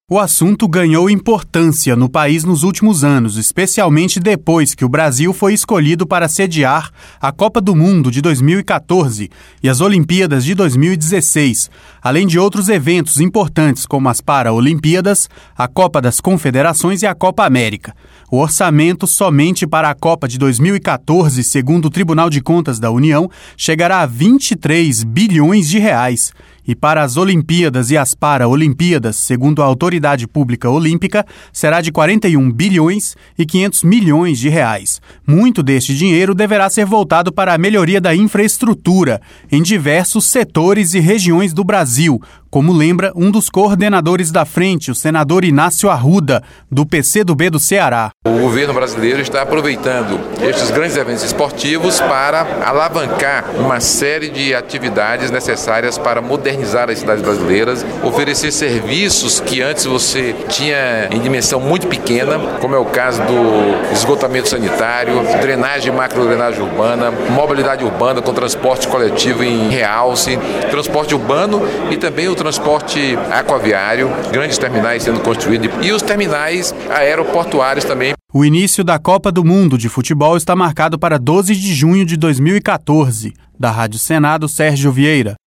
O assunto ganhou importância no país nos últimos anos, especialmente depois que o Brasil foi escolhido para sediar a Copa do Mundo de 2014 e as Olimpíadas de 2016, além de outros eventos importantes como as Paralimpíadas, a Copa das Confederações e a Copa América. O orçamento somente para a Copa de 2014, segundo o Tribunal de Contas da União, chegará a 23 bilhões de reais. E para as Olimpíadas e as Paralimpíadas, segundo a Autoridade Pública Olímpica, será de 41 bilhões e 500 milhões de reais. Muito deste dinheiro deverá ser voltado para a melhoria da infraestrutura em diversos setores e regiões do Brasil, como lembra um dos coordenadores da frente, o senador Inácio Arruda, do PCdoB do Ceará. O governo brasileiro está aproveitando estes grandes eventos esportivos para alavancar uma série de atividades necessárias para modernizar as cidades brasileiras, oferecer serviços que antes você tinha em dimensão muito pequena, como é o caso do esgotamento sanitário, drenagem e macrodrenagem urbana, mobilidade urbana com transporte coletivo em realce, transporte urbano e também o transporte aquaviário, grandes terminais sendo construídos e os terminais aeroportuários também. O início da Copa do Mundo de Futebol está marcado para 12 de junho de 2014. Da Rádio Senado, Sérgio Vieira.